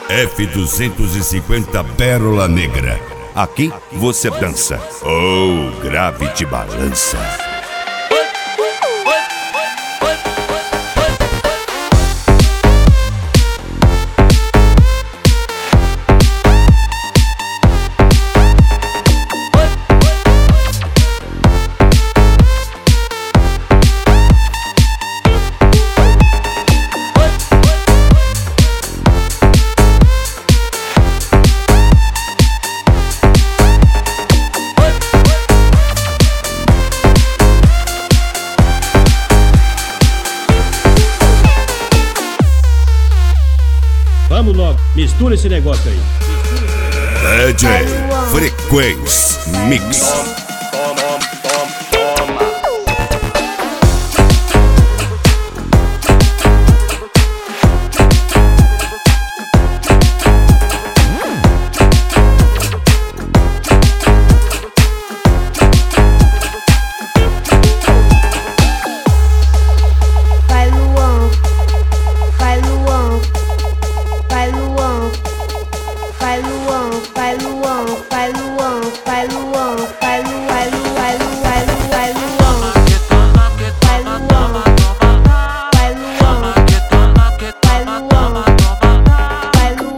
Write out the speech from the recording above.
F250 Pérola Negra. Aqui você dança. Oh, grave te balança. Vamos logo, mistura esse negócio aí. DJ Frequência Mix.